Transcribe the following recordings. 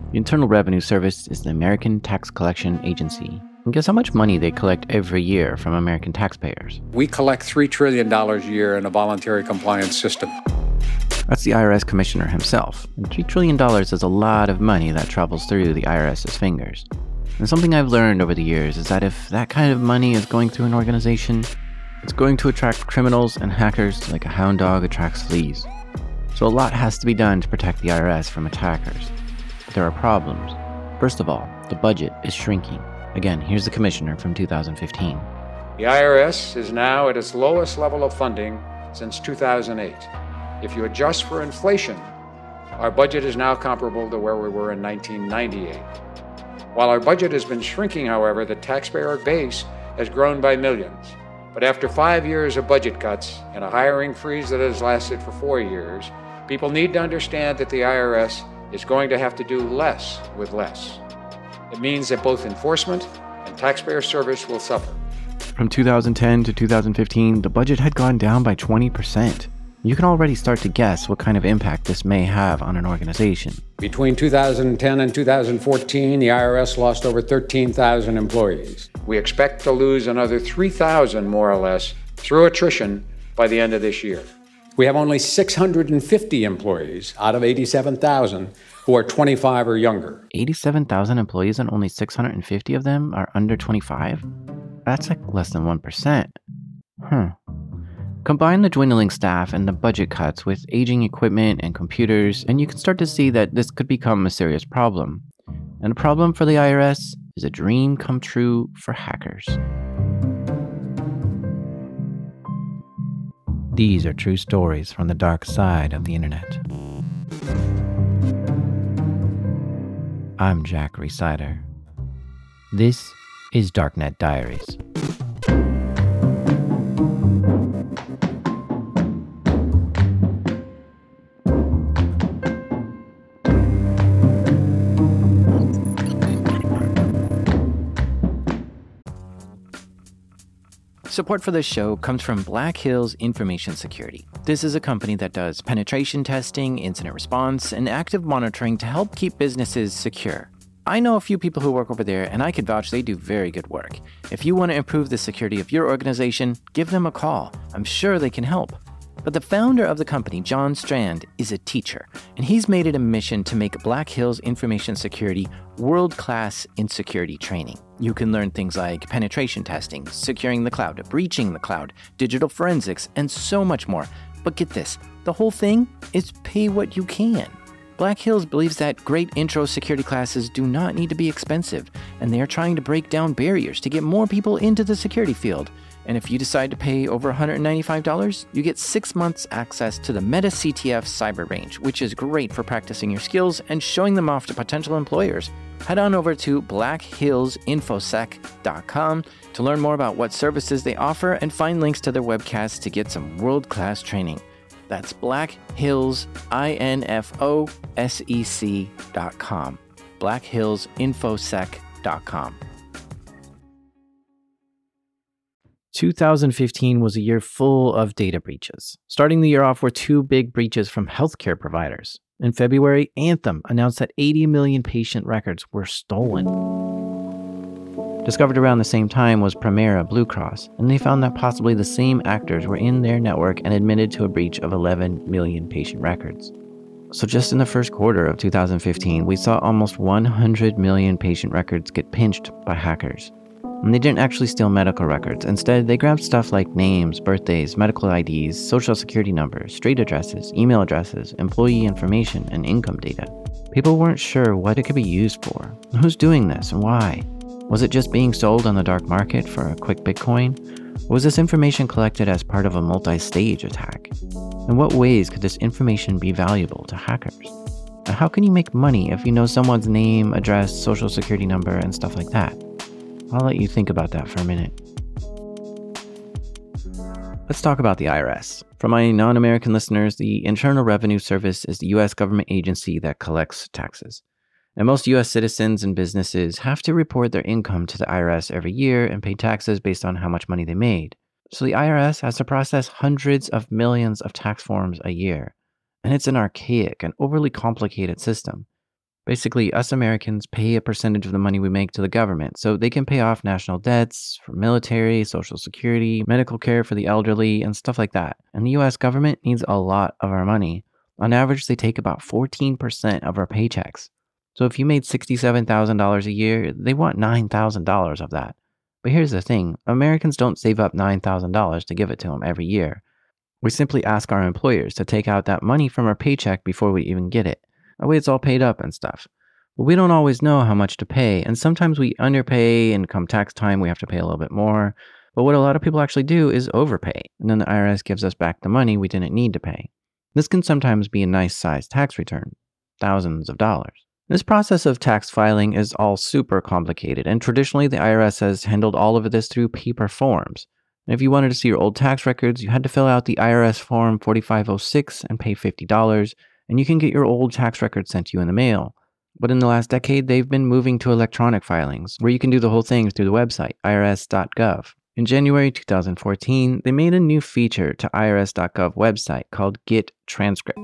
The Internal Revenue Service is the American Tax Collection Agency. And guess how much money they collect every year from American taxpayers? We collect $3 trillion a year in a voluntary compliance system. That's the IRS commissioner himself. And $3 trillion is a lot of money that travels through the IRS's fingers. And something I've learned over the years is that if that kind of money is going through an organization, it's going to attract criminals and hackers like a hound dog attracts fleas. So a lot has to be done to protect the IRS from attackers. But there are problems. First of all, the budget is shrinking. Again, here's the commissioner from 2015. The IRS is now at its lowest level of funding since 2008. If you adjust for inflation, our budget is now comparable to where we were in 1998. While our budget has been shrinking, however, the taxpayer base has grown by millions. But after 5 years of budget cuts and a hiring freeze that has lasted for 4 years, people need to understand that the IRS is going to have to do less with less. It means that both enforcement and taxpayer service will suffer. From 2010 to 2015, the budget had gone down by 20%. You can already start to guess what kind of impact this may have on an organization. Between 2010 and 2014, the IRS lost over 13,000 employees. We expect to lose another 3,000 more or less through attrition by the end of this year. We have only 650 employees out of 87,000 who are 25 or younger. 87,000 employees and only 650 of them are under 25? That's like less than 1%. Combine the dwindling staff and the budget cuts with aging equipment and computers, and you can start to see that this could become a serious problem. And a problem for the IRS is a dream come true for hackers. These are true stories from the dark side of the internet. I'm Jack Rhysider. This is Darknet Diaries. Support for this show comes from Black Hills Information Security. This is a company that does penetration testing, incident response, and active monitoring to help keep businesses secure. I know a few people who work over there, and I can vouch they do very good work. If you want to improve the security of your organization, give them a call. I'm sure they can help. But the founder of the company, John Strand, is a teacher, and he's made it a mission to make Black Hills Information Security world-class in security training. You can learn things like penetration testing, securing the cloud, breaching the cloud, digital forensics, and so much more. But get this, the whole thing is pay what you can. Black Hills believes that great intro security classes do not need to be expensive, and they are trying to break down barriers to get more people into the security field. And if you decide to pay over $195, you get 6 months access to the Meta CTF Cyber Range, which is great for practicing your skills and showing them off to potential employers. Head on over to blackhillsinfosec.com to learn more about what services they offer and find links to their webcasts to get some world-class training. That's blackhillsinfosec.com. blackhillsinfosec.com. 2015 was a year full of data breaches. Starting the year off were two big breaches from healthcare providers. In February, Anthem announced that 80 million patient records were stolen. Discovered around the same time was Premera Blue Cross, and they found that possibly the same actors were in their network and admitted to a breach of 11 million patient records. So just in the first quarter of 2015, we saw almost 100 million patient records get pinched by hackers. And they didn't actually steal medical records. Instead, they grabbed stuff like names, birthdays, medical IDs, social security numbers, street addresses, email addresses, employee information, and income data. People weren't sure what it could be used for. Who's doing this and why? Was it just being sold on the dark market for a quick Bitcoin? Or was this information collected as part of a multi-stage attack? In what ways could this information be valuable to hackers? And how can you make money if you know someone's name, address, social security number, and stuff like that? I'll let you think about that for a minute. Let's talk about the IRS. For my non-American listeners, the Internal Revenue Service is the U.S. government agency that collects taxes. And most U.S. citizens and businesses have to report their income to the IRS every year and pay taxes based on how much money they made. So the IRS has to process hundreds of millions of tax forms a year. And it's an archaic and overly complicated system. Basically, us Americans pay a percentage of the money we make to the government so they can pay off national debts for military, social security, medical care for the elderly, and stuff like that. And the US government needs a lot of our money. On average, they take about 14% of our paychecks. So if you made $67,000 a year, they want $9,000 of that. But here's the thing, Americans don't save up $9,000 to give it to them every year. We simply ask our employers to take out that money from our paycheck before we even get it. That way it's all paid up and stuff. But we don't always know how much to pay, and sometimes we underpay, and come tax time we have to pay a little bit more. But what a lot of people actually do is overpay, and then the IRS gives us back the money we didn't need to pay. This can sometimes be a nice-sized tax return, thousands of dollars. This process of tax filing is all super complicated, and traditionally the IRS has handled all of this through paper forms. And if you wanted to see your old tax records, you had to fill out the IRS Form 4506 and pay $50, and you can get your old tax records sent to you in the mail. But in the last decade, they've been moving to electronic filings, where you can do the whole thing through the website, irs.gov. In January 2014, they made a new feature to irs.gov website called Get Transcript.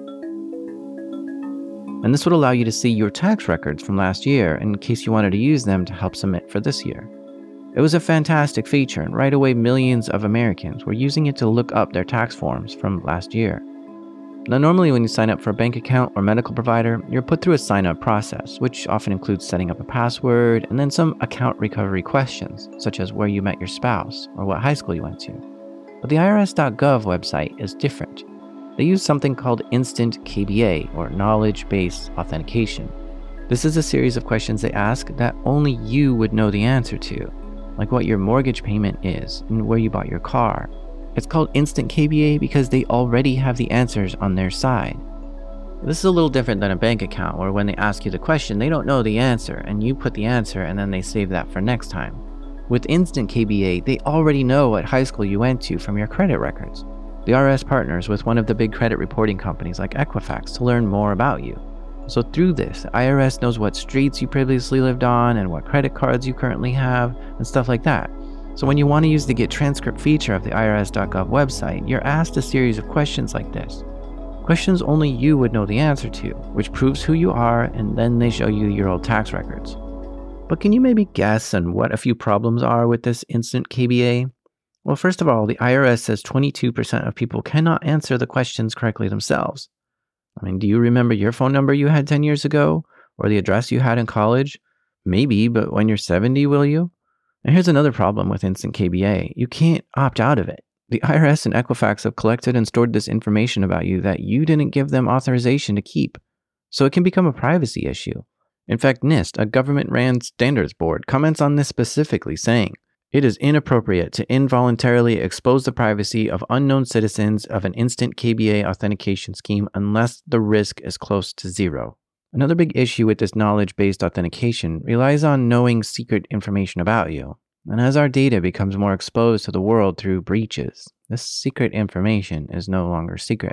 And this would allow you to see your tax records from last year in case you wanted to use them to help submit for this year. It was a fantastic feature, and right away millions of Americans were using it to look up their tax forms from last year. Now, normally when you sign up for a bank account or medical provider, you're put through a sign-up process, which often includes setting up a password and then some account recovery questions, such as where you met your spouse or what high school you went to. But the irs.gov website is different. They use something called Instant KBA, or Knowledge-Based Authentication. This is a series of questions they ask that only you would know the answer to, like what your mortgage payment is and where you bought your car. It's called Instant KBA because they already have the answers on their side. This is a little different than a bank account, where when they ask you the question, they don't know the answer, and you put the answer and then they save that for next time. With Instant KBA, they already know what high school you went to from your credit records. The IRS partners with one of the big credit reporting companies like Equifax to learn more about you. So through this, the IRS knows what streets you previously lived on and what credit cards you currently have and stuff like that. So when you want to use the Get Transcript feature of the irs.gov website, you're asked a series of questions like this. Questions only you would know the answer to, which proves who you are, and then they show you your old tax records. But can you maybe guess on what a few problems are with this Instant KBA? Well, first of all, the IRS says 22% of people cannot answer the questions correctly themselves. I mean, do you remember your phone number you had 10 years ago? Or the address you had in college? Maybe, but when you're 70, will you? And here's another problem with Instant KBA. You can't opt out of it. The IRS and Equifax have collected and stored this information about you that you didn't give them authorization to keep. So it can become a privacy issue. In fact, NIST, a government-ran standards board, comments on this specifically, saying, "It is inappropriate to involuntarily expose the privacy of unknown citizens of an Instant KBA authentication scheme unless the risk is close to zero." Another big issue with this knowledge-based authentication relies on knowing secret information about you. And as our data becomes more exposed to the world through breaches, this secret information is no longer secret.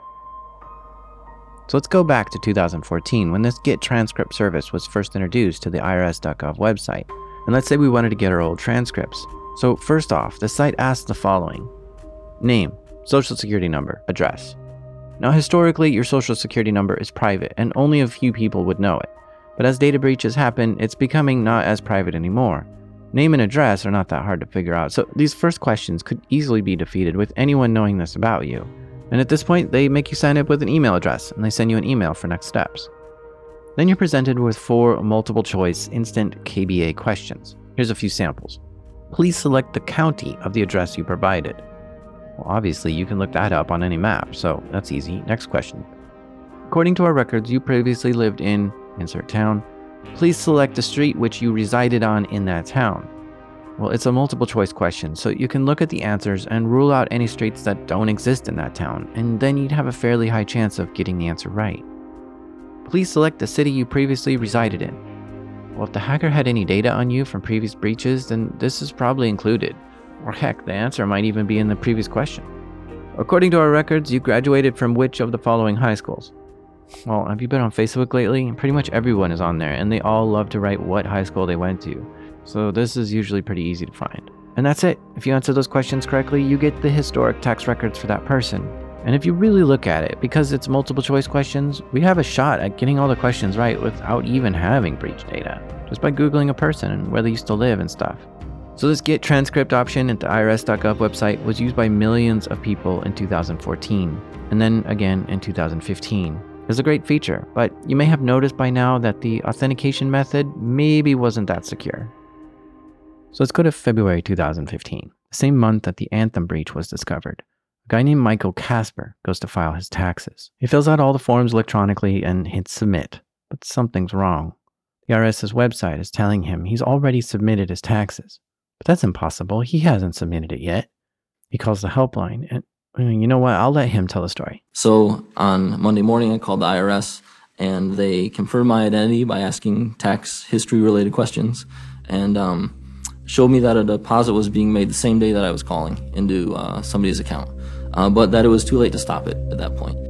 So let's go back to 2014 when this Get Transcript service was first introduced to the irs.gov website. And let's say we wanted to get our old transcripts. So first off, the site asks the following: name, social security number, address. Now historically, your social security number is private and only a few people would know it. But as data breaches happen, it's becoming not as private anymore. Name and address are not that hard to figure out, so these first questions could easily be defeated with anyone knowing this about you. And at this point, they make you sign up with an email address and they send you an email for next steps. Then you're presented with 4 multiple choice Instant KBA questions. Here's a few samples. Please select the county of the address you provided. Well, obviously, you can look that up on any map, so that's easy. Next question. According to our records, you previously lived in insert town. Please select the street which you resided on in that town. Well, it's a multiple choice question, so you can look at the answers and rule out any streets that don't exist in that town, and then you'd have a fairly high chance of getting the answer right. Please select the city you previously resided in. Well, if the hacker had any data on you from previous breaches, then this is probably included. Or heck, the answer might even be in the previous question. According to our records, you graduated from which of the following high schools? Well, have you been on Facebook lately? Pretty much everyone is on there, and they all love to write what high school they went to. So this is usually pretty easy to find. And that's it. If you answer those questions correctly, you get the historic tax records for that person. And if you really look at it, because it's multiple choice questions, we have a shot at getting all the questions right without even having breach data, just by Googling a person and where they used to live and stuff. So this Get Transcript option at the IRS.gov website was used by millions of people in 2014, and then again in 2015. It's a great feature, but you may have noticed by now that the authentication method maybe wasn't that secure. So let's go to February 2015, the same month that the Anthem breach was discovered. A guy named Michael Casper goes to file his taxes. He fills out all the forms electronically and hits submit, but something's wrong. The IRS's website is telling him he's already submitted his taxes, but that's impossible. He hasn't submitted it yet. He calls the helpline, and you know what? I'll let him tell the story. So on Monday morning, I called the IRS, and they confirmed my identity by asking tax history-related questions, and showed me that a deposit was being made the same day that I was calling into somebody's account, but that it was too late to stop it at that point.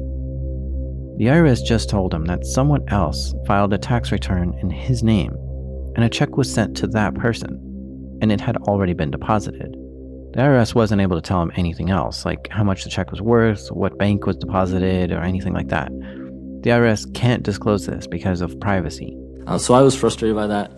The IRS just told him that someone else filed a tax return in his name, and a check was sent to that person, and it had already been deposited. The IRS wasn't able to tell him anything else, like how much the check was worth, what bank was deposited, or anything like that. The IRS can't disclose this because of privacy. So I was frustrated by that.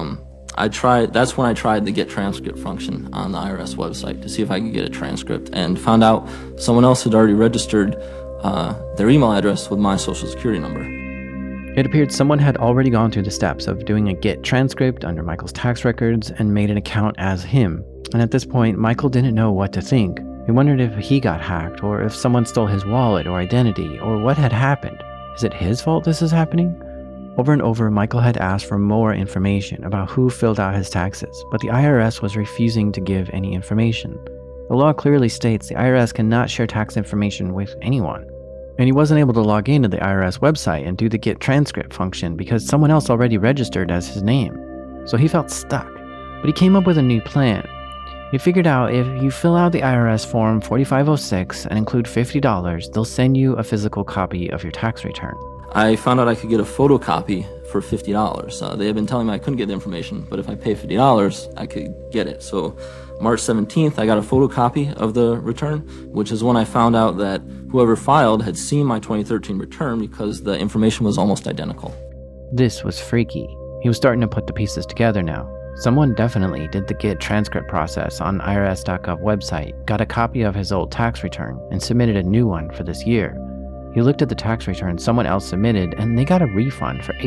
That's when I tried the Get Transcript function on the IRS website to see if I could get a transcript, and found out someone else had already registered their email address with my social security number. It appeared someone had already gone through the steps of doing a Get Transcript under Michael's tax records and made an account as him. And at this point, Michael didn't know what to think. He wondered if he got hacked, or if someone stole his wallet or identity, or what had happened. Is it his fault this is happening? Over and over, Michael had asked for more information about who filled out his taxes, but the IRS was refusing to give any information. The law clearly states the IRS cannot share tax information with anyone. And he wasn't able to log into the IRS website and do the Get Transcript function because someone else already registered as his name. So he felt stuck, but he came up with a new plan. He figured out if you fill out the IRS form 4506 and include $50, they'll send you a physical copy of your tax return. I found out I could get a photocopy for $50. They had been telling me I couldn't get the information, but if I pay $50, I could get it. So March 17th, I got a photocopy of the return, which is when I found out that whoever filed had seen my 2013 return because the information was almost identical. This was freaky. He was starting to put the pieces together now. Someone definitely did the Get Transcript process on IRS.gov website, got a copy of his old tax return, and submitted a new one for this year. He looked at the tax return someone else submitted, and they got a refund for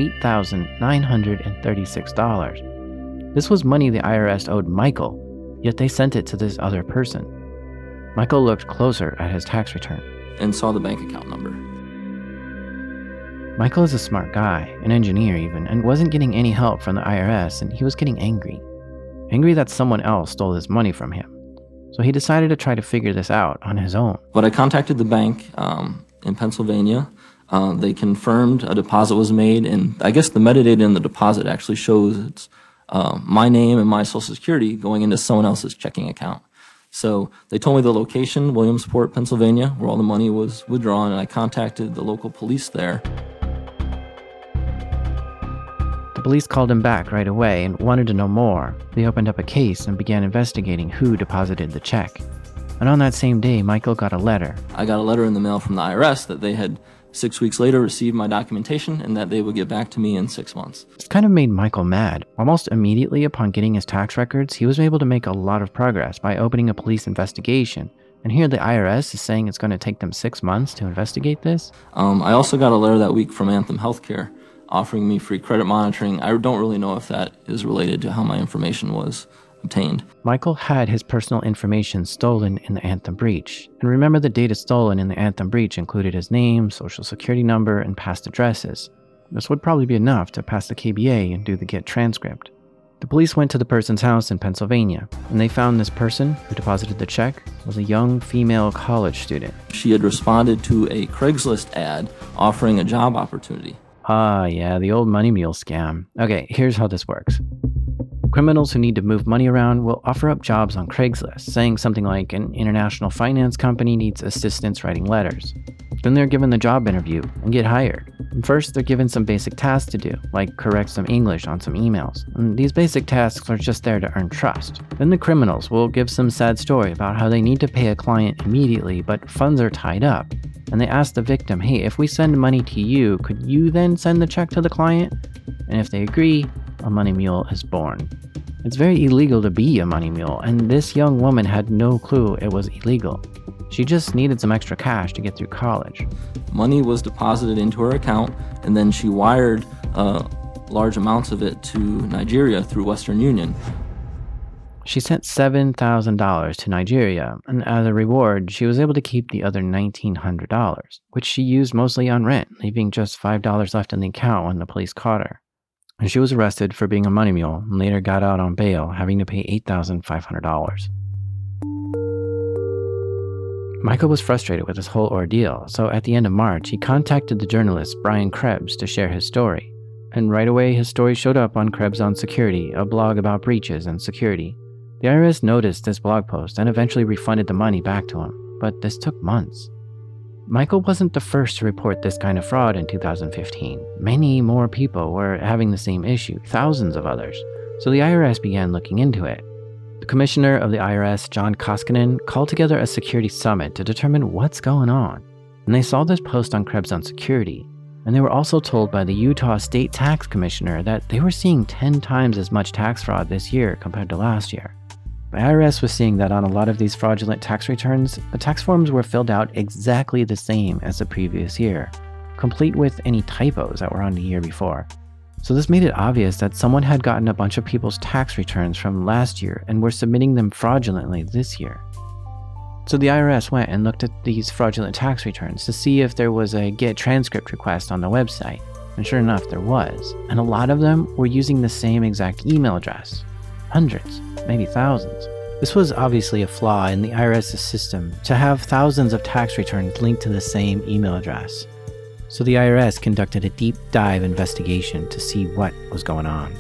$8,936. This was money the IRS owed Michael, yet they sent it to this other person. Michael looked closer at his tax return and saw the bank account number. Michael is a smart guy, an engineer even, and wasn't getting any help from the IRS, and he was getting angry. Angry that someone else stole his money from him. So he decided to try to figure this out on his own. But I contacted the bank in Pennsylvania. They confirmed a deposit was made, and I guess the metadata in the deposit actually shows it's my name and my social security going into someone else's checking account. So they told me the location, Williamsport, Pennsylvania, where all the money was withdrawn, and I contacted the local police there. The police called him back right away and wanted to know more. They opened up a case and began investigating who deposited the check. And on that same day, Michael got a letter. I got a letter in the mail from the IRS that they had 6 weeks later received my documentation and that they would get back to me in 6 months. This kind of made Michael mad. Almost immediately upon getting his tax records, he was able to make a lot of progress by opening a police investigation. And here the IRS is saying it's going to take them 6 months to investigate this? I also got a letter that week from Anthem Healthcare offering me free credit monitoring. I don't really know if that is related to how my information was obtained. Michael had his personal information stolen in the Anthem breach. And remember, the data stolen in the Anthem breach included his name, social security number, and past addresses. This would probably be enough to pass the KBA and do the Get Transcript. The police went to the person's house in Pennsylvania, and they found this person who deposited the check was a young female college student. She had responded to a Craigslist ad offering a job opportunity. Ah, yeah, the old money mule scam. Okay, here's how this works. Criminals who need to move money around will offer up jobs on Craigslist, saying something like an international finance company needs assistance writing letters. Then they're given the job interview and get hired. First, they're given some basic tasks to do, like correct some English on some emails. And these basic tasks are just there to earn trust. Then the criminals will give some sad story about how they need to pay a client immediately, but funds are tied up. And they ask the victim, hey, if we send money to you, could you then send the check to the client? And if they agree, a money mule is born. It's very illegal to be a money mule, and this young woman had no clue it was illegal. She just needed some extra cash to get through college. Money was deposited into her account, and then she wired large amounts of it to Nigeria through Western Union. She sent $7,000 to Nigeria, and as a reward, she was able to keep the other $1,900, which she used mostly on rent, leaving just $5 left in the account when the police caught her. And she was arrested for being a money mule and later got out on bail, having to pay $8,500. Michael was frustrated with this whole ordeal, so at the end of March, he contacted the journalist Brian Krebs to share his story. And right away, his story showed up on Krebs on Security, a blog about breaches and security. The IRS noticed this blog post and eventually refunded the money back to him, but this took months. Michael wasn't the first to report this kind of fraud in 2015. Many more people were having the same issue, thousands of others. So the IRS began looking into it. The commissioner of the IRS, John Koskinen, called together a security summit to determine what's going on. And they saw this post on Krebs on Security. And they were also told by the Utah State Tax Commissioner that they were seeing 10 times as much tax fraud this year compared to last year. The IRS was seeing that on a lot of these fraudulent tax returns, the tax forms were filled out exactly the same as the previous year, complete with any typos that were on the year before. So this made it obvious that someone had gotten a bunch of people's tax returns from last year and were submitting them fraudulently this year. So the IRS went and looked at these fraudulent tax returns to see if there was a get transcript request on the website. And sure enough, there was. And a lot of them were using the same exact email address. Hundreds, maybe thousands. This was obviously a flaw in the IRS's system to have thousands of tax returns linked to the same email address. So the IRS conducted a deep dive investigation to see what was going on.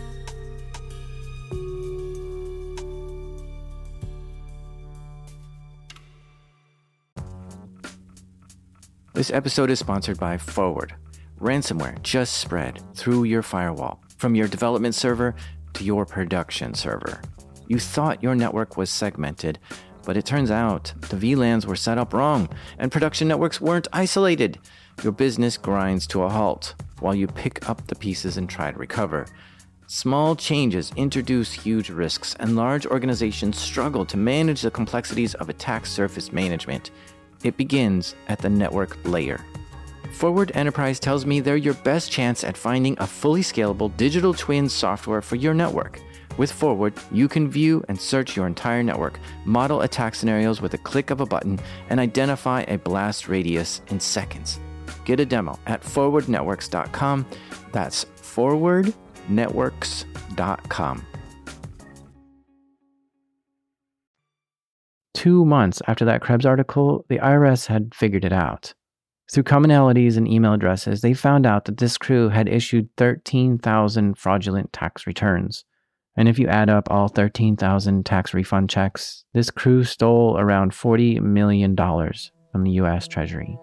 This episode is sponsored by Forward. Ransomware just spread through your firewall, from your development server to your production server. You thought your network was segmented, but it turns out the VLANs were set up wrong and production networks weren't isolated. Your business grinds to a halt while you pick up the pieces and try to recover. Small changes introduce huge risks, and large organizations struggle to manage the complexities of attack surface management. It begins at the network layer. Forward Enterprise tells me they're your best chance at finding a fully scalable digital twin software for your network. With Forward, you can view and search your entire network, model attack scenarios with a click of a button, and identify a blast radius in seconds. Get a demo at forwardnetworks.com. That's forwardnetworks.com. 2 months after that Krebs article, the IRS had figured it out. Through commonalities in email addresses, they found out that this crew had issued 13,000 fraudulent tax returns. And if you add up all 13,000 tax refund checks, this crew stole around $40 million from the U.S. Treasury.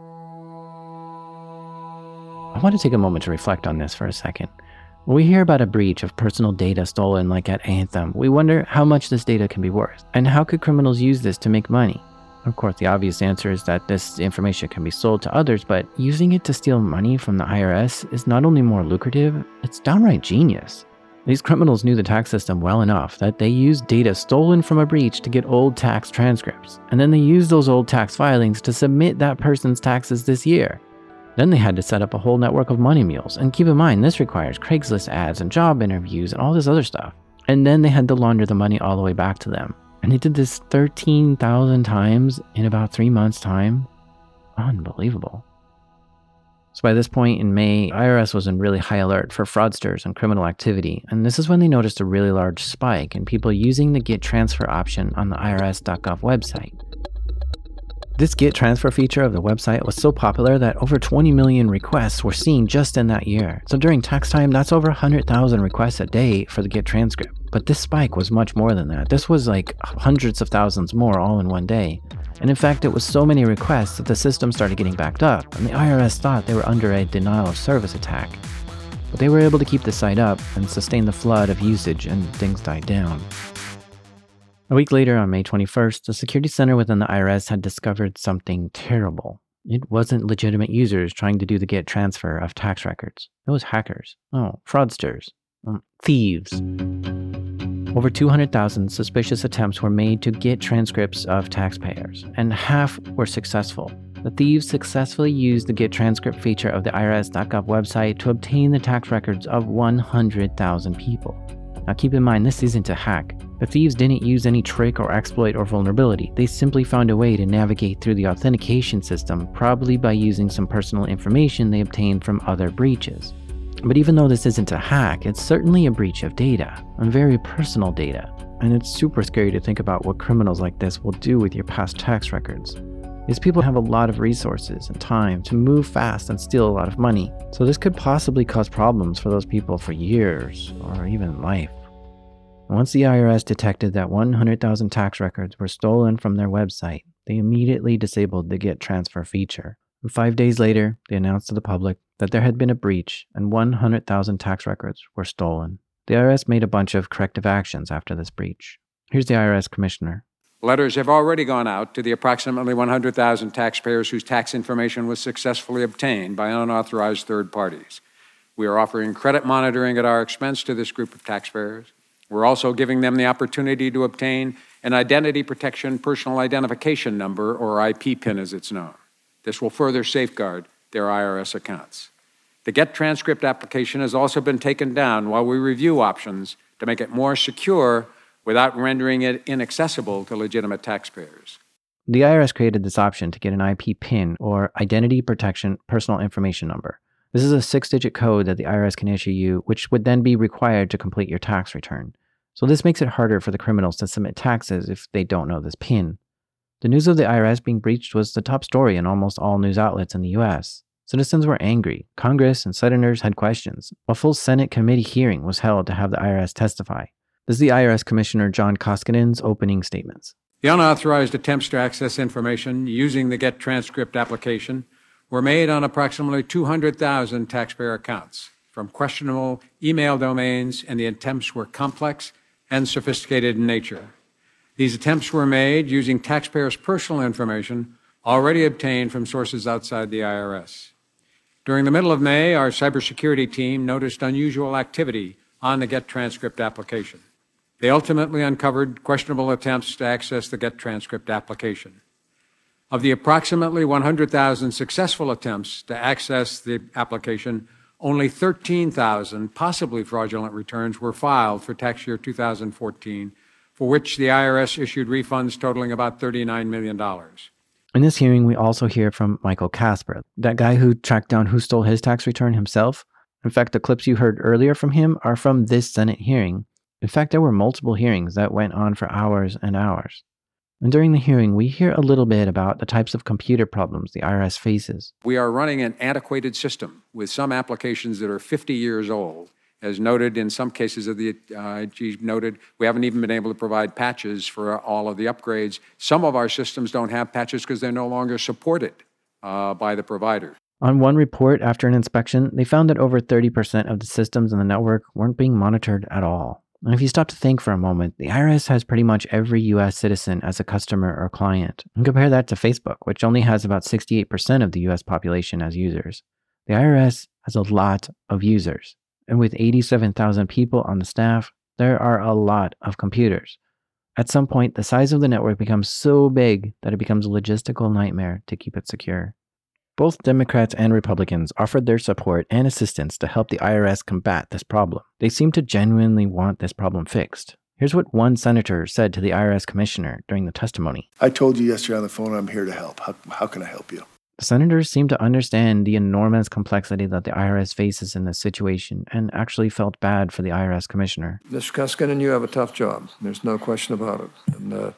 I want to take a moment to reflect on this for a second. When we hear about a breach of personal data stolen like at Anthem, we wonder how much this data can be worth, and how could criminals use this to make money? Of course, the obvious answer is that this information can be sold to others, but using it to steal money from the IRS is not only more lucrative, it's downright genius. These criminals knew the tax system well enough that they used data stolen from a breach to get old tax transcripts, and then they used those old tax filings to submit that person's taxes this year. Then they had to set up a whole network of money mules, and keep in mind this requires Craigslist ads and job interviews and all this other stuff. And then they had to launder the money all the way back to them. And they did this 13,000 times in about 3 months' time. Unbelievable. So by this point in May, IRS was in really high alert for fraudsters and criminal activity, and this is when they noticed a really large spike in people using the Get Transfer option on the irs.gov website. This Get Transfer feature of the website was so popular that over 20 million requests were seen just in that year. So during tax time, that's over 100,000 requests a day for the Get Transcript. But this spike was much more than that. This was like hundreds of thousands more all in one day. And in fact, it was so many requests that the system started getting backed up, and the IRS thought they were under a denial of service attack. But they were able to keep the site up and sustain the flood of usage, and things died down. A week later, on May 21st, the security center within the IRS had discovered something terrible. It wasn't legitimate users trying to do the get transfer of tax records. It was hackers. Fraudsters. Thieves. Over 200,000 suspicious attempts were made to get transcripts of taxpayers, and half were successful. The thieves successfully used the Get Transcript feature of the IRS.gov website to obtain the tax records of 100,000 people. Now keep in mind, this isn't a hack. The thieves didn't use any trick or exploit or vulnerability. They simply found a way to navigate through the authentication system, probably by using some personal information they obtained from other breaches. But even though this isn't a hack, it's certainly a breach of data, and very personal data. And it's super scary to think about what criminals like this will do with your past tax records. These people have a lot of resources and time to move fast and steal a lot of money. So this could possibly cause problems for those people for years, or even life. And once the IRS detected that 100,000 tax records were stolen from their website, they immediately disabled the Get Transfer feature. And 5 days later, they announced to the public that there had been a breach and 100,000 tax records were stolen. The IRS made a bunch of corrective actions after this breach. Here's the IRS commissioner. Letters have already gone out to the approximately 100,000 taxpayers whose tax information was successfully obtained by unauthorized third parties. We are offering credit monitoring at our expense to this group of taxpayers. We're also giving them the opportunity to obtain an Identity Protection Personal Identification Number, or IP PIN as it's known. This will further safeguard their IRS accounts. The Get Transcript application has also been taken down while we review options to make it more secure without rendering it inaccessible to legitimate taxpayers. The IRS created this option to get an IP PIN, or Identity Protection Personal Information Number. This is a 6-digit code that the IRS can issue you, which would then be required to complete your tax return. So this makes it harder for the criminals to submit taxes if they don't know this PIN. The news of the IRS being breached was the top story in almost all news outlets in the US. Citizens were angry. Congress and senators had questions. A full Senate committee hearing was held to have the IRS testify. This is the IRS Commissioner John Koskinen's opening statements. The unauthorized attempts to access information using the Get Transcript application were made on approximately 200,000 taxpayer accounts from questionable email domains, and the attempts were complex and sophisticated in nature. These attempts were made using taxpayers' personal information already obtained from sources outside the IRS. During the middle of May, our cybersecurity team noticed unusual activity on the Get Transcript application. They ultimately uncovered questionable attempts to access the Get Transcript application. Of the approximately 100,000 successful attempts to access the application, only 13,000 possibly fraudulent returns were filed for tax year 2014, for which the IRS issued refunds totaling about $39 million. In this hearing, we also hear from Michael Casper, that guy who tracked down who stole his tax return himself. In fact, the clips you heard earlier from him are from this Senate hearing. In fact, there were multiple hearings that went on for hours and hours. And during the hearing, we hear a little bit about the types of computer problems the IRS faces. We are running an antiquated system with some applications that are 50 years old. As noted in some cases of the IG noted, we haven't even been able to provide patches for all of the upgrades. Some of our systems don't have patches because they're no longer supported by the provider. On one report after an inspection, they found that over 30% of the systems in the network weren't being monitored at all. And if you stop to think for a moment, the IRS has pretty much every US citizen as a customer or client. And compare that to Facebook, which only has about 68% of the US population as users. The IRS has a lot of users. And with 87,000 people on the staff, there are a lot of computers. At some point, the size of the network becomes so big that it becomes a logistical nightmare to keep it secure. Both Democrats and Republicans offered their support and assistance to help the IRS combat this problem. They seem to genuinely want this problem fixed. Here's what one senator said to the IRS commissioner during the testimony. I told you yesterday on the phone I'm here to help. How can I help you? The senators seem to understand the enormous complexity that the IRS faces in this situation and actually felt bad for the IRS commissioner. Mr. Koskinen, you have a tough job. There's no question about it. And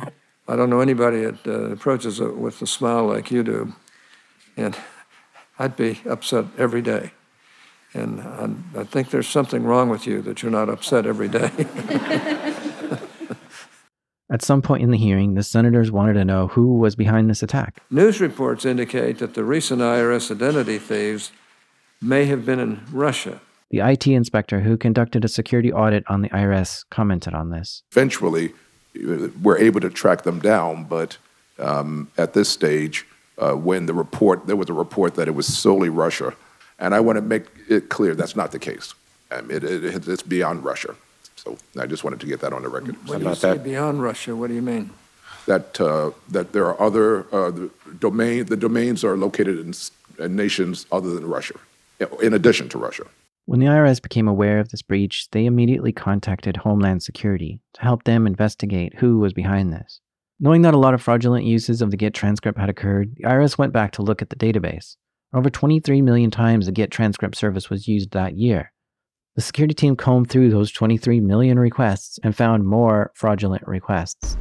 I don't know anybody that approaches it with a smile like you do. And I'd be upset every day. And I think there's something wrong with you that you're not upset every day. At some point in the hearing, the senators wanted to know who was behind this attack. News reports indicate that the recent IRS identity thieves may have been in Russia. The IT inspector who conducted a security audit on the IRS commented on this. Eventually, we're able to track them down, but at this stage, when there was a report that it was solely Russia, and I want to make it clear that's not the case. It's beyond Russia. So I just wanted to get that on the record. When you say beyond Russia, what do you mean? That there are other the domains are located in nations other than Russia, in addition to Russia. When the IRS became aware of this breach, they immediately contacted Homeland Security to help them investigate who was behind this. Knowing that a lot of fraudulent uses of the GET transcript had occurred, the IRS went back to look at the database. Over 23 million times the GET transcript service was used that year. The security team combed through those 23 million requests and found more fraudulent requests.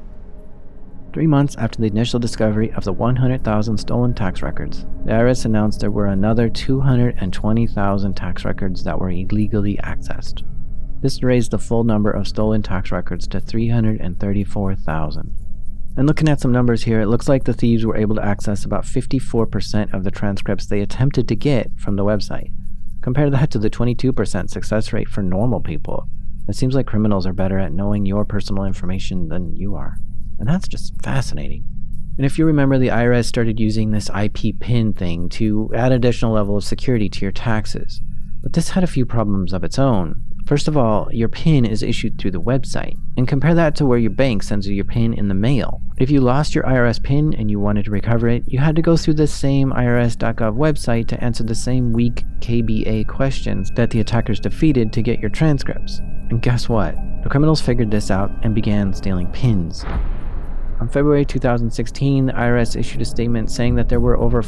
3 months after the initial discovery of the 100,000 stolen tax records, the IRS announced there were another 220,000 tax records that were illegally accessed. This raised the full number of stolen tax records to 334,000. And looking at some numbers here, it looks like the thieves were able to access about 54% of the transcripts they attempted to get from the website. Compare that to the 22% success rate for normal people. It seems like criminals are better at knowing your personal information than you are. And that's just fascinating. And if you remember, the IRS started using this IP PIN thing to add additional level of security to your taxes. But this had a few problems of its own. First of all, your PIN is issued through the website. And compare that to where your bank sends you your PIN in the mail. If you lost your IRS PIN and you wanted to recover it, you had to go through the same irs.gov website to answer the same weak KBA questions that the attackers defeated to get your transcripts. And guess what? The criminals figured this out and began stealing PINs. On February 2016, the IRS issued a statement saying that there were over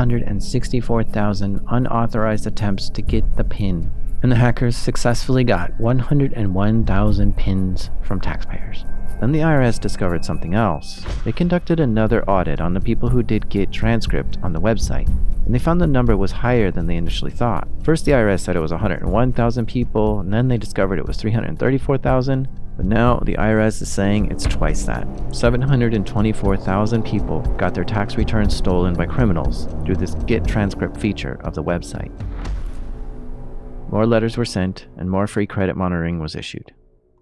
464,000 unauthorized attempts to get the PIN, and the hackers successfully got 101,000 PINs from taxpayers. Then the IRS discovered something else. They conducted another audit on the people who did get transcript on the website, and they found the number was higher than they initially thought. First, the IRS said it was 101,000 people, and then they discovered it was 334,000. But now the IRS is saying it's twice that. 724,000 people got their tax returns stolen by criminals through this GET transcript feature of the website. More letters were sent and more free credit monitoring was issued.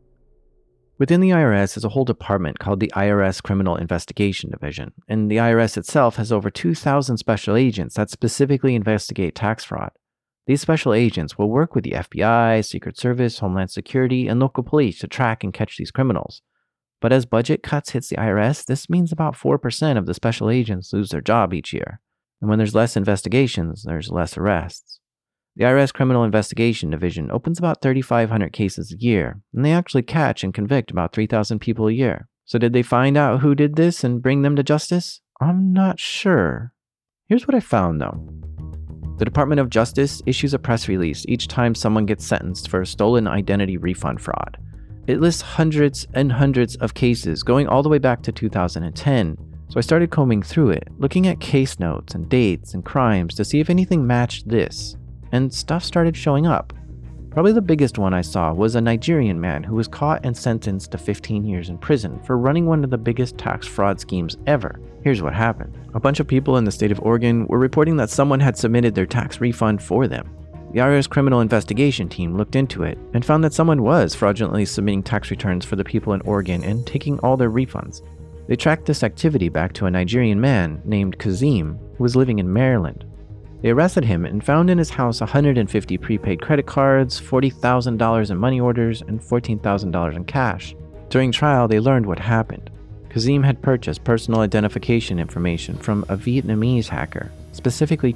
Within the IRS is a whole department called the IRS Criminal Investigation Division, and the IRS itself has over 2,000 special agents that specifically investigate tax fraud. These special agents will work with the FBI, Secret Service, Homeland Security, and local police to track and catch these criminals. But as budget cuts hits the IRS, this means about 4% of the special agents lose their job each year. And when there's less investigations, there's less arrests. The IRS Criminal Investigation Division opens about 3,500 cases a year, and they actually catch and convict about 3,000 people a year. So did they find out who did this and bring them to justice? I'm not sure. Here's what I found though. The Department of Justice issues a press release each time someone gets sentenced for a stolen identity refund fraud. It lists hundreds and hundreds of cases going all the way back to 2010. So I started combing through it, looking at case notes and dates and crimes to see if anything matched this. And stuff started showing up. Probably the biggest one I saw was a Nigerian man who was caught and sentenced to 15 years in prison for running one of the biggest tax fraud schemes ever. Here's what happened. A bunch of people in the state of Oregon were reporting that someone had submitted their tax refund for them. The IRS Criminal Investigation Team looked into it and found that someone was fraudulently submitting tax returns for the people in Oregon and taking all their refunds. They tracked this activity back to a Nigerian man named Kazim who was living in Maryland. They arrested him and found in his house 150 prepaid credit cards, $40,000 in money orders, and $14,000 in cash. During trial, they learned what happened. Kazim had purchased personal identification information from a Vietnamese hacker, specifically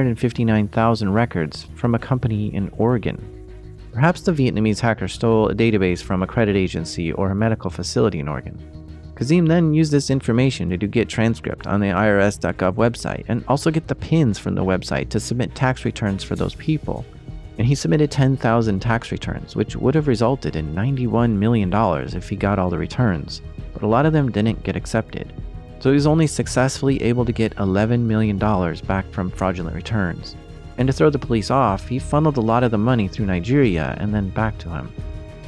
259,000 records from a company in Oregon. Perhaps the Vietnamese hacker stole a database from a credit agency or a medical facility in Oregon. Kazim then used this information to do GET transcript on the irs.gov website and also get the PINs from the website to submit tax returns for those people. And he submitted 10,000 tax returns, which would have resulted in $91 million if he got all the returns. But a lot of them didn't get accepted. So he was only successfully able to get $11 million back from fraudulent returns. And to throw the police off, he funneled a lot of the money through Nigeria and then back to him.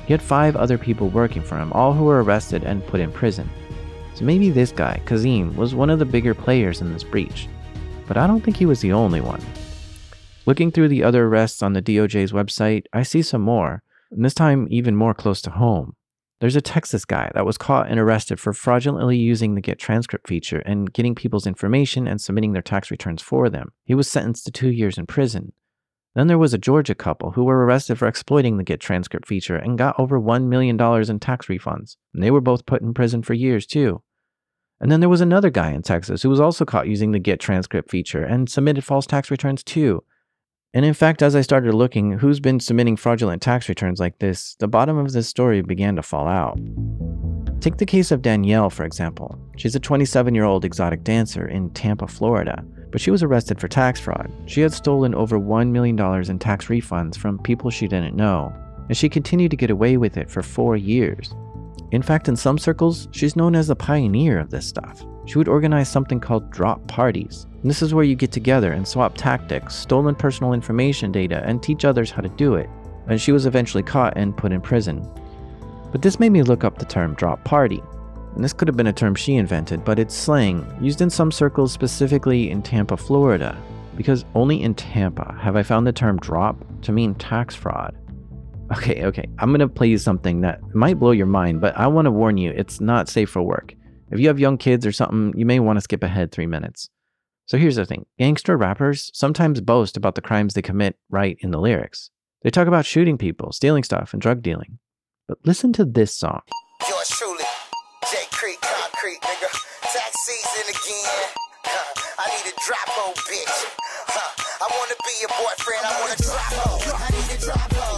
He had 5 other people working for him, all who were arrested and put in prison. So maybe this guy, Kazim, was one of the bigger players in this breach. But I don't think he was the only one. Looking through the other arrests on the DOJ's website, I see some more, and this time even more close to home. There's a Texas guy that was caught and arrested for fraudulently using the Get Transcript feature and getting people's information and submitting their tax returns for them. He was sentenced to 2 years in prison. Then there was a Georgia couple who were arrested for exploiting the Get Transcript feature and got over $1 million in tax refunds. And they were both put in prison for years too. And then there was another guy in Texas who was also caught using the Get Transcript feature and submitted false tax returns too. And in fact, as I started looking who's been submitting fraudulent tax returns like this, the bottom of this story began to fall out. Take the case of Danielle, for example. She's a 27-year-old exotic dancer in Tampa, Florida, but she was arrested for tax fraud. She had stolen over $1 million in tax refunds from people she didn't know, and she continued to get away with it for 4 years. In fact, in some circles, she's known as the pioneer of this stuff. She would organize something called drop parties. And this is where you get together and swap tactics, stolen personal information data, and teach others how to do it. And she was eventually caught and put in prison. But this made me look up the term drop party. And this could have been a term she invented, but it's slang, used in some circles specifically in Tampa, Florida. Because only in Tampa have I found the term drop to mean tax fraud. Okay, I'm gonna play you something that might blow your mind, but I wanna warn you, it's not safe for work. If you have young kids or something, you may want to skip ahead 3 minutes. So here's the thing. Gangster rappers sometimes boast about the crimes they commit right in the lyrics. They talk about shooting people, stealing stuff, and drug dealing. But listen to this song. Yours truly, J. Creek, concrete, nigga. Tax season again. I need a drop hole, bitch. I want to be your boyfriend. I want to drop hole. I need a drop hole.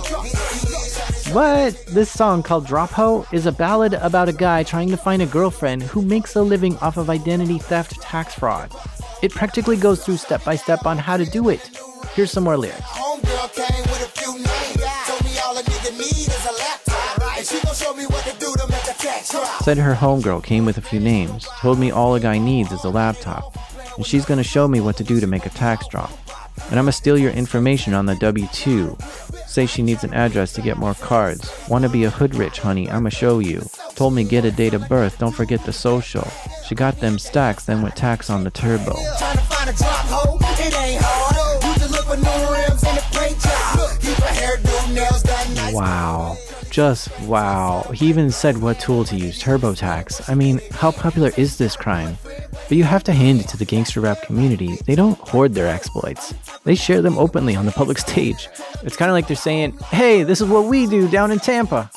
What? This song called Drop Ho is a ballad about a guy trying to find a girlfriend who makes a living off of identity theft tax fraud. It practically goes through step by step on how to do it. Here's some more lyrics. Homegirl came with a few names. Told me all a nigga need is a laptop. And she gon' show me what to do to make a tax drop. Said her homegirl came with a few names. Told me all a guy needs is a laptop. And she's gonna show me what to do to make a tax drop. And I'ma steal your information on the W-2. Say she needs an address to get more cards. Wanna be a hood rich, honey, I'ma show you. Told me get a date of birth, don't forget the social. She got them stacks, then went tax on the turbo. Wow. Just wow. He even said what tool to use, TurboTax. I mean, how popular is this crime? But you have to hand it to the gangster rap community. They don't hoard their exploits. They share them openly on the public stage. It's kind of like they're saying, hey, this is what we do down in Tampa.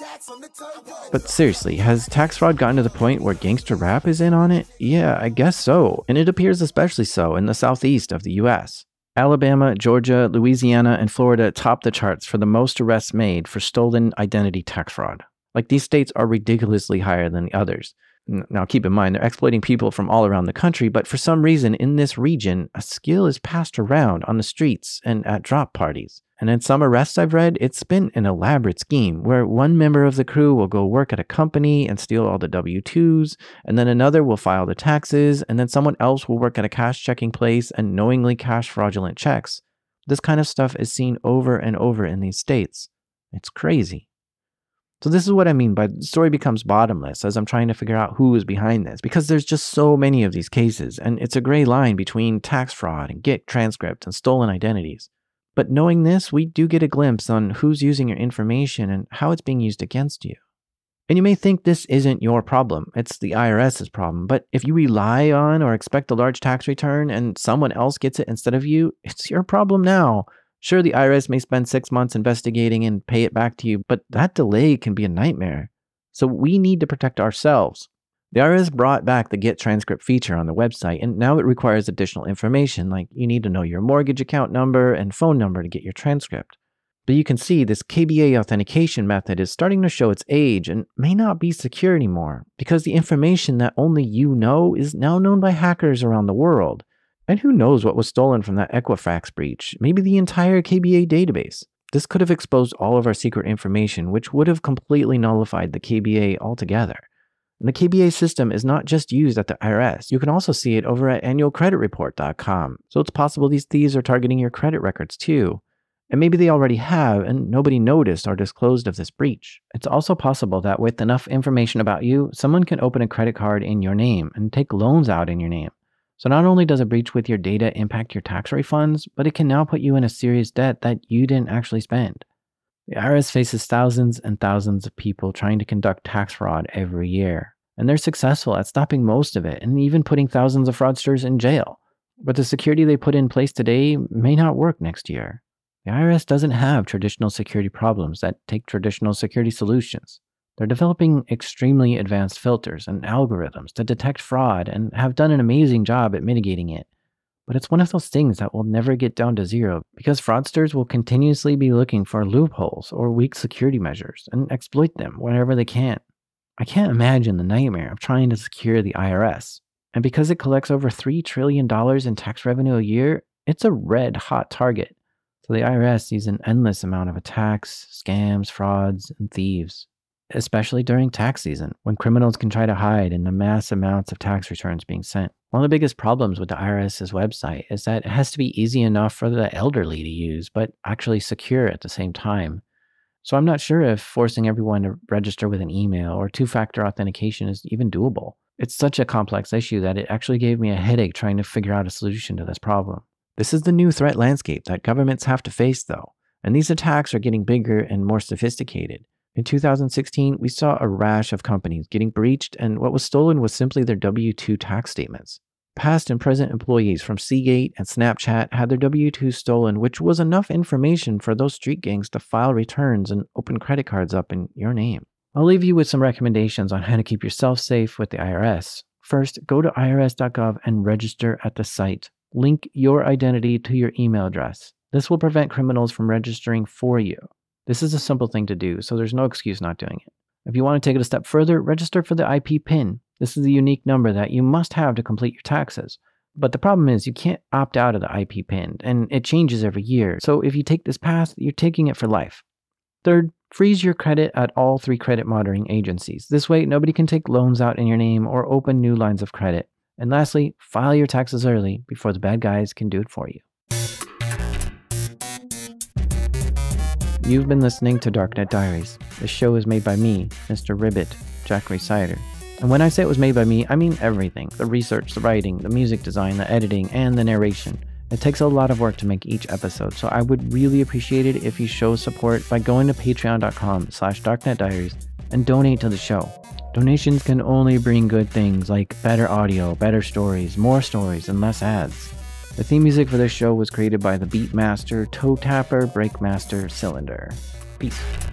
But seriously, has tax fraud gotten to the point where gangster rap is in on it? Yeah, I guess so. And it appears especially so in the southeast of the US. Alabama, Georgia, Louisiana, and Florida top the charts for the most arrests made for stolen identity tax fraud. Like, these states are ridiculously higher than the others. Now, keep in mind, they're exploiting people from all around the country, but for some reason in this region, a skill is passed around on the streets and at drop parties. And in some arrests I've read, it's been an elaborate scheme where one member of the crew will go work at a company and steal all the W-2s, and then another will file the taxes, and then someone else will work at a cash checking place and knowingly cash fraudulent checks. This kind of stuff is seen over and over in these states. It's crazy. So this is what I mean by the story becomes bottomless as I'm trying to figure out who is behind this, because there's just so many of these cases, and it's a gray line between tax fraud and Get Transcript and stolen identities. But knowing this, we do get a glimpse on who's using your information and how it's being used against you. And you may think this isn't your problem, it's the IRS's problem, but if you rely on or expect a large tax return and someone else gets it instead of you, it's your problem now. Sure, the IRS may spend 6 months investigating and pay it back to you, but that delay can be a nightmare. So we need to protect ourselves. The IRS brought back the Get Transcript feature on the website, and now it requires additional information, like you need to know your mortgage account number and phone number to get your transcript. But you can see this KBA authentication method is starting to show its age and may not be secure anymore, because the information that only you know is now known by hackers around the world. And who knows what was stolen from that Equifax breach? Maybe the entire KBA database. This could have exposed all of our secret information, which would have completely nullified the KBA altogether. And the KBA system is not just used at the IRS. You can also see it over at annualcreditreport.com. So it's possible these thieves are targeting your credit records too. And maybe they already have, and nobody noticed or disclosed of this breach. It's also possible that with enough information about you, someone can open a credit card in your name and take loans out in your name. So not only does a breach with your data impact your tax refunds, but it can now put you in a serious debt that you didn't actually spend. The IRS faces thousands and thousands of people trying to conduct tax fraud every year, and they're successful at stopping most of it and even putting thousands of fraudsters in jail. But the security they put in place today may not work next year. The IRS doesn't have traditional security problems that take traditional security solutions. They're developing extremely advanced filters and algorithms to detect fraud and have done an amazing job at mitigating it. But it's one of those things that will never get down to zero because fraudsters will continuously be looking for loopholes or weak security measures and exploit them whenever they can. I can't imagine the nightmare of trying to secure the IRS. And because it collects over $3 trillion in tax revenue a year, it's a red-hot target. So the IRS sees an endless amount of attacks, scams, frauds, and thieves, especially during tax season, when criminals can try to hide in the mass amounts of tax returns being sent. One of the biggest problems with the IRS's website is that it has to be easy enough for the elderly to use, but actually secure at the same time. So I'm not sure if forcing everyone to register with an email or two-factor authentication is even doable. It's such a complex issue that it actually gave me a headache trying to figure out a solution to this problem. This is the new threat landscape that governments have to face, though, and these attacks are getting bigger and more sophisticated. In 2016, we saw a rash of companies getting breached, and what was stolen was simply their W-2 tax statements. Past and present employees from Seagate and Snapchat had their W-2s stolen, which was enough information for those street gangs to file returns and open credit cards up in your name. I'll leave you with some recommendations on how to keep yourself safe with the IRS. First, go to irs.gov and register at the site. Link your identity to your email address. This will prevent criminals from registering for you. This is a simple thing to do, so there's no excuse not doing it. If you want to take it a step further, register for the IP PIN. This is the unique number that you must have to complete your taxes. But the problem is you can't opt out of the IP PIN, and it changes every year. So if you take this path, you're taking it for life. Third, freeze your credit at all 3 credit monitoring agencies. This way, nobody can take loans out in your name or open new lines of credit. And lastly, file your taxes early before the bad guys can do it for you. You've been listening to Darknet Diaries. This show is made by me, Mr. Ribbit, Jackery Cider. And when I say it was made by me, I mean everything. The research, the writing, the music design, the editing, and the narration. It takes a lot of work to make each episode, so I would really appreciate it if you show support by going to patreon.com/darknetdiaries and donate to the show. Donations can only bring good things like better audio, better stories, more stories, and less ads. The theme music for this show was created by the Beatmaster, Toe Tapper, Breakmaster, Cylinder. Peace.